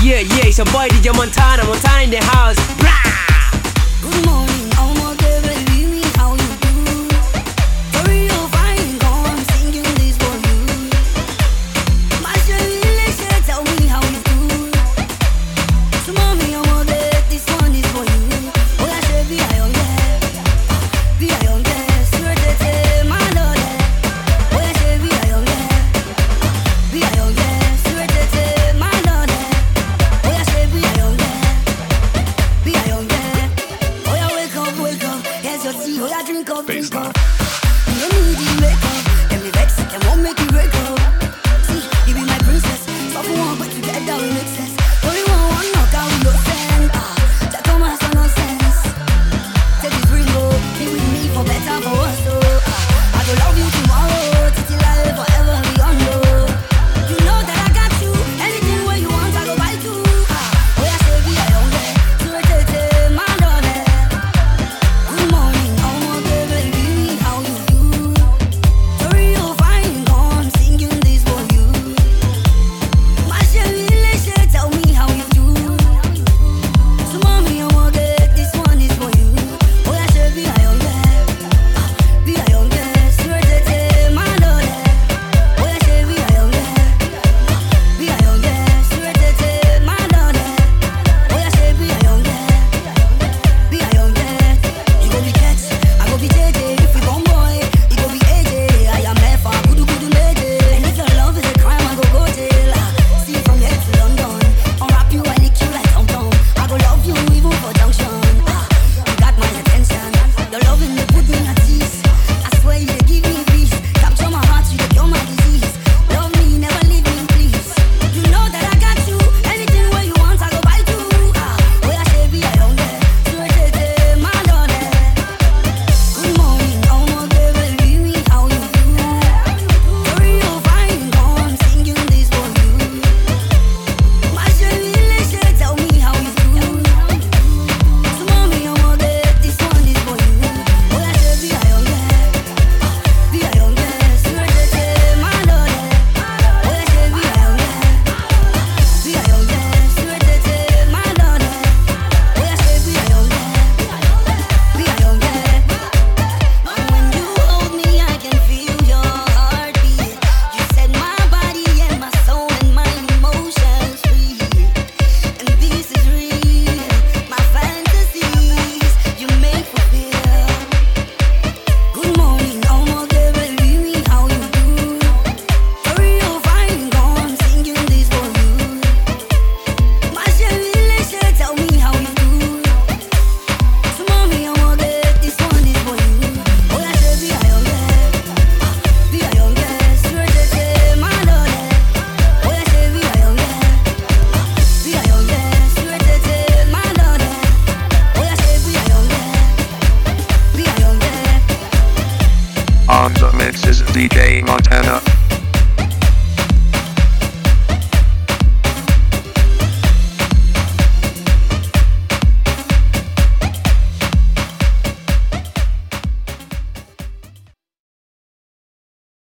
Yeah, yeah, it's your boy DJ Montana, Montana in the house. Blah! Good morning, I'm okay, baby, me, how you do? Hurry up, I ain't gone, singing this for you. My shelly, tell me how you do. So mommy, I'm okay, this one is for you. Oh, I should be I on that. Be I on that, sure that my lord. Oh, I should be I on that. Be I on that, sure that my lord. Oh, I should be I on that. Be I on that. Oh, yeah, wake up, here's your tea, oh, yeah, drink up. You don't need to wake up, let me vex, can won't make you break up. See, you be my princess, so for one, but together we make sense. Only one knock out, we no send. That come as no sense. Take this ring, oh, be with me for better, for worse, oh. I go love you tomorrow, till life forever beyond, oh. You know that I got you, anything where you want, I go buy too. Oh, yeah, say be I on that, so take my daughter. Good morning, oh my baby, how you do? Hurry up, I ain't gone, singing this for you. My shelly, tell me how you do. So mommy, I'm okay, this one is for you. Oh, yeah, say be I on that, be I on that, so take my daughter. Oh, yeah, say be I on that, be I on that, so take my daughter. Oh, yeah, say be I on that, be I on that. You go be Cat, I go be JJ. If we gon' boy, you go be AJ. I am F, kudu lady. And if your love is a crime, I go jail. See from here to London, unwrap you, I lick you like Tom Tom. I go love you even for junction. You got my attention. Your loving they put me at ease. I swear you dey give me peace. Capture my heart, you dey cure my disease. Love me, never leave me, please. You know that I got you. Anything where you want, I go buy too. Oh, yeah, say be I on that. So take my daughter. Good morning, oh my baby, me, how you do? Hurry up, I ain't gone, singing this for you. My shelly, tell me how you do. So mommy, I'm okay, this one is for you. Oh, yeah, say be I on that, be I on that, so take my daughter. Oh, yeah, say be I on that, be I on that, so take my daughter. Oh, yeah, say be I on that, be I on that. When you hold me, I can feel your heartbeat. You set my body and my soul and my emotions free. And this is real, my fantasies you make fulfill. Good morning, oh my baby, me, how you do? Hurry up, I ain't gone, singing this for you. My shelly, tell me how you do. So mommy, I'm okay, this one is for you. Oh, yeah, say be I on that, be I on that, so take my daughter. Oh, yeah, say be I on that, be I on that, so take my daughter. Oh, yeah, say be I on that, be I on that. On the mix is DJ Montana.